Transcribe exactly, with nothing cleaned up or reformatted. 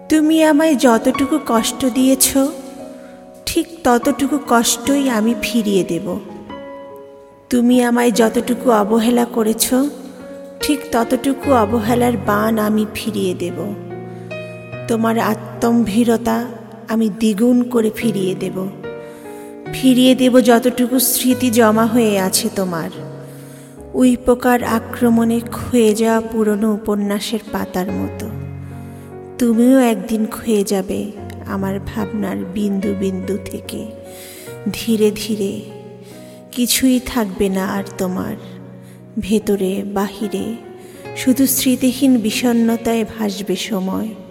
তুমি আমায় যতটুকু কষ্ট দিয়েছ ঠিক ততটুকু কষ্টই আমি ফিরিয়ে দেব। তুমি আমায় যতটুকু অবহেলা করেছ ঠিক ততটুকু অবহেলার বাণ আমি ফিরিয়ে দেব। তোমার আত্মম্ভীরতা আমি দ্বিগুণ করে ফিরিয়ে দেব। ফিরিয়ে দেব যতটুকু স্মৃতি জমা হয়ে আছে তোমার, উইপোকার আক্রমণে ক্ষয়ে যাওয়া পুরনো উপন্যাসের পাতার মতো। তুমিও একদিন ক্ষয়ে যাবে আমার ভাবনার বিন্দু বিন্দু থেকে। ধীরে ধীরে কিছুই থাকবে না আর তোমার, ভেতরে বাহিরে শুধু স্মৃতিহীন বিষণ্ণতায় ভাসবে সময়।